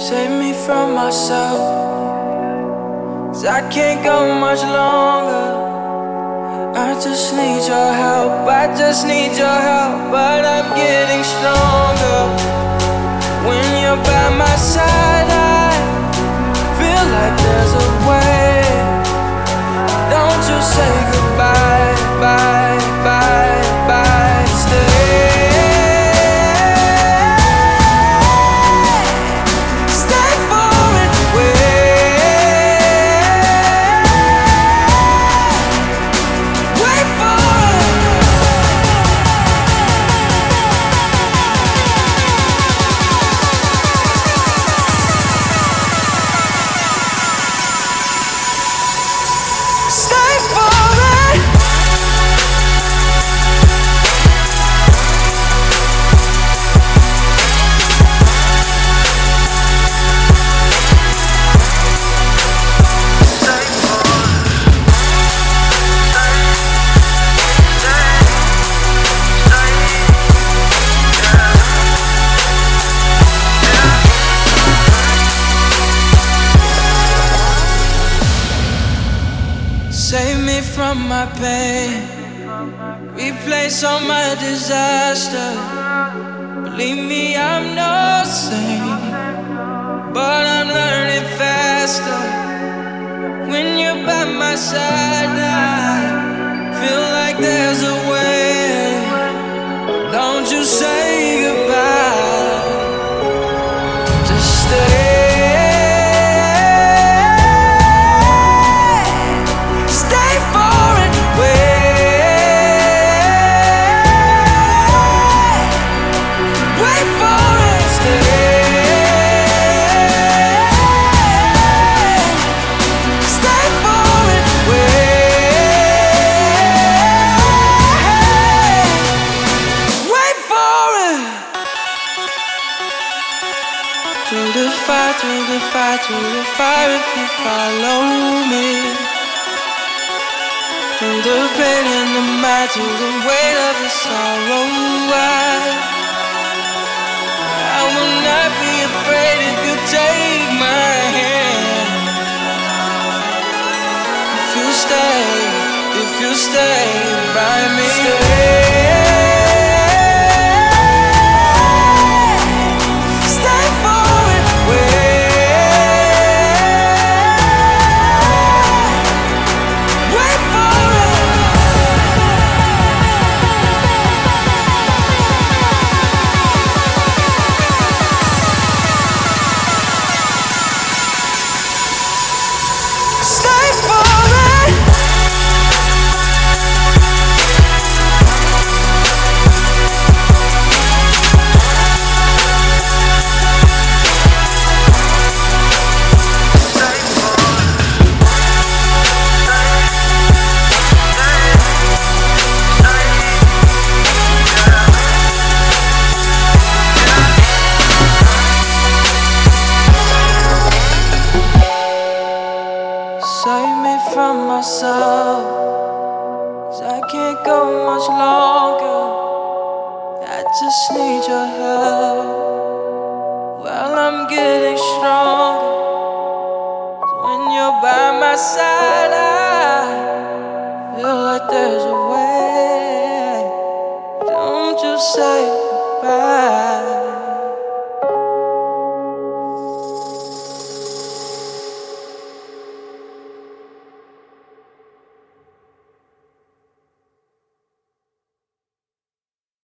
Save me from myself, 'cause I can't go much longer. I just need your help, I just need your help. But I'm getting stronger. When you're by my side, I feel like there's a way. Don't you say goodbye, bye, bye, bye. Stay. Save me from my pain, replace all my disaster. Believe me, I'm no saint, but I'm learning faster. When you're by my side, I feel like there's a way. Don't you say goodbye, just stay. Through the fire if you follow me. Through the pain and the mad, through the weight of the sorrow. I will not be afraid if you take my hand. If you stay by me. Save me from myself, 'cause I can't go much longer. I just need your help. Well, I'm getting stronger. 'Cause when you're by my side, I feel like there's a way. Don't you say goodbye.